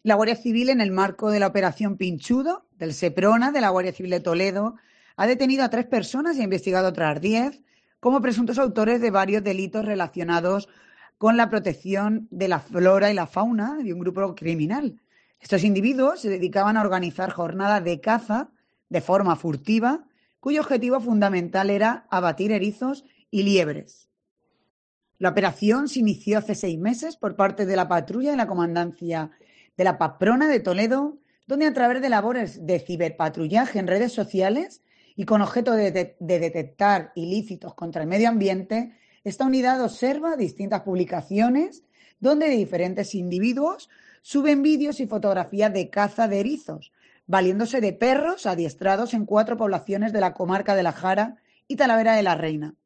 La Guardia Civil, en el marco de la Operación Pinchudo del Seprona de la Guardia Civil de Toledo, ha detenido a 3 personas y ha investigado a otras 10 como presuntos autores de varios delitos relacionados con la protección de la flora y la fauna de un grupo criminal. Estos individuos se dedicaban a organizar jornadas de caza de forma furtiva, cuyo objetivo fundamental era abatir erizos y liebres. La operación se inició hace 6 meses por parte de la patrulla de la Comandancia de la Pamplona de Toledo, donde a través de labores de ciberpatrullaje en redes sociales y con objeto de detectar ilícitos contra el medio ambiente, esta unidad observa distintas publicaciones donde diferentes individuos suben vídeos y fotografías de caza de erizos, valiéndose de perros adiestrados en 4 poblaciones de la comarca de La Jara y Talavera de la Reina.